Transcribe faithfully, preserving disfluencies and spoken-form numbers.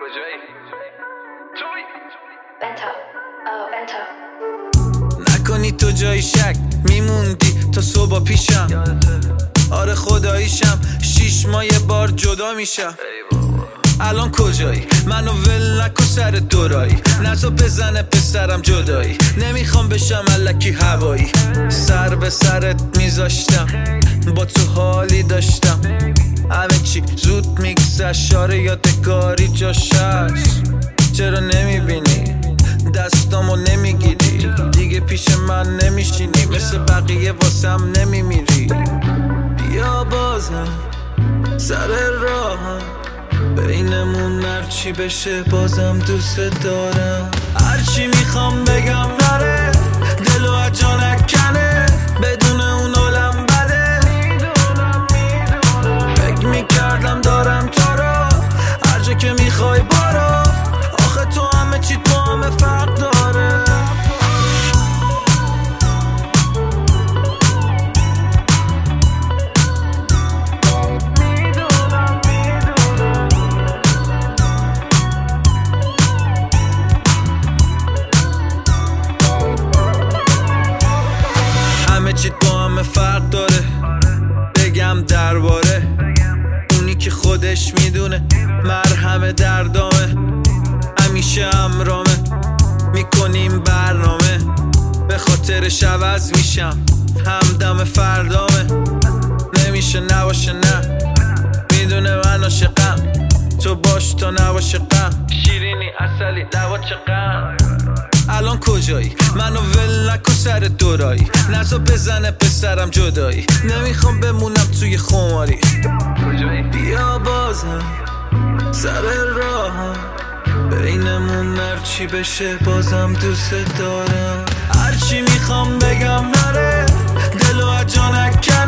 کجایی؟ توی بنتا آه بنتا نکنی تو جای شک میموندی تا صبح پیشم. آره خداییشم شیش ماه یه بار جدا میشم. الان کجایی؟ منو ول نکن سر دورایی، نزا بزنه پسرم جدایی. نمیخوام بشم الکی هوایی، سر به سرت میذاشتم با تو حالی داشتم. همه چی زود میگذشت، شاره یادگاری جاش هست. چرا نمیبینی دستامو نمیگیری؟ دیگه پیش من نمیشینی، مثل بقیه واسم نمیمیری. بیا بازم سر راهم، بینمون هرچی بشه بازم دوست دارم. هرچی میخوام بگم نره، دلو از جا نکنه، بدون اون عالم بده. فکر میکردم دارم تو رو، هر جا که میخوای برو. آخه تو همه چی تو همه فرق داره. همه چی تو همه فرق داره. بگم درباره اونی که خودش میدونه مرهم دردامه. همیشه همرامه، میکنیم برنامه، به خاطرش عوض میشم، همدم فردامه. نمیشه نباشه نه، میدونه من عاشقم، تو باش تا نباشه غم. شیرینی اصلی دوا چقم. الان کجایی؟ منو ول نکن سر دورایی، نزا بزنه پسرم جدایی. نمیخوام بمونم توی خماری. بیا بازم سر راهم، بینمون هرچی بشه بازم دوست دارم. هرچی میخوام بگم نره، دلو از جا نکنه،